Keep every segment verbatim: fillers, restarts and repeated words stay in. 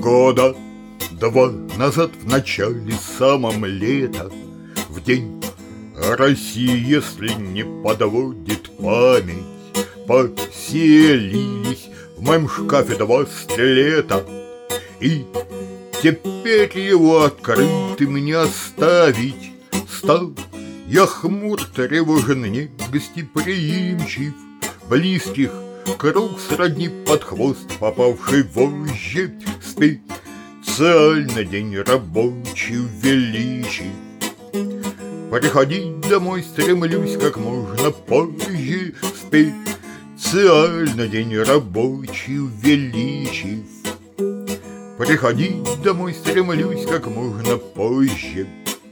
Года два назад, в начале самом лета, в день России, если не подводит память, поселились в моем шкафе два скелета. И теперь его открытым не оставить. Стал я хмур, тревожен, не гостеприимчив, близких круг сродни под хвост попавший вожжи, специально день рабочий увеличив. Приходить домой стремлюсь как можно позже, специально день рабочий увеличив. Приходить домой стремлюсь как можно позже.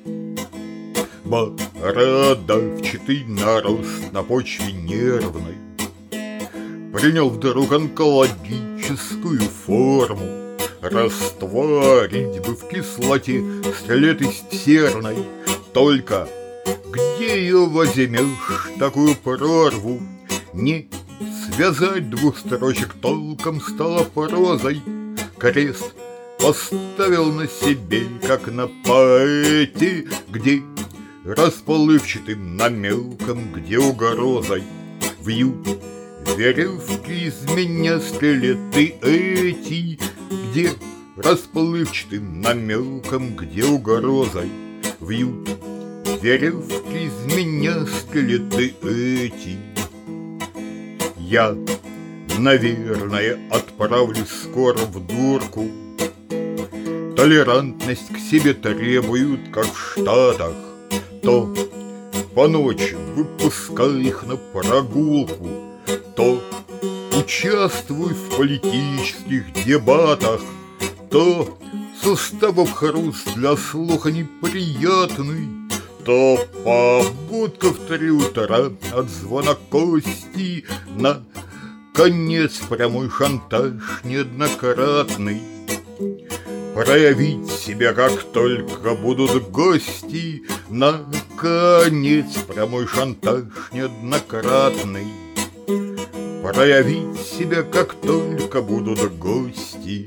Бородавчатый нарост на почве нервной принял вдруг онкологическую форму. Растворить бы в кислоте склетость серной. Только где ее возьмешь, такую прорву? Не связать двух строчек толком стало прозой. Крест поставил на себе, как на поэте, где расплывчатым намеком, где угрозой вьют веревки из меня скелеты эти, где расплывчатым намеком, где угрозой вьют веревки из меня скелеты эти. Я, наверное, отправлюсь скоро в дурку. Толерантность к себе требуют, как в Штатах. То по ночи выпускай их на прогулку, то участвуй в политических дебатах, то суставов хруст для слуха неприятный, то побудка в три утра от звона кости, на конец прямой шантаж неоднократный. Проявить себя, как только будут гости, наконец прямой шантаж неоднократный. Проявить себя, как только будут гости.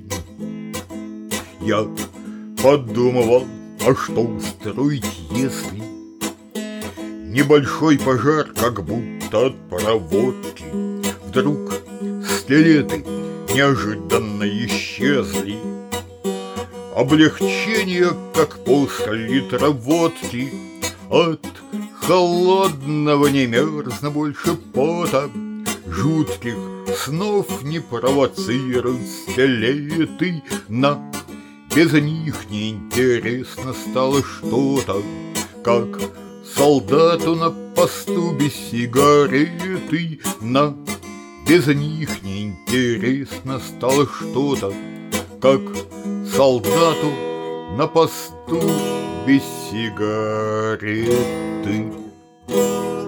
Я подумывал, а что устроить, если небольшой пожар, как будто от проводки. Вдруг скелеты неожиданно исчезли. Облегчение, как после литра водки. От холодного не мерзно больше пота. Жутких снов не провоцируют скелеты. На без них неинтересно стало что-то, как солдату на посту без сигареты. На без них неинтересно стало что-то, как солдату на посту без сигареты.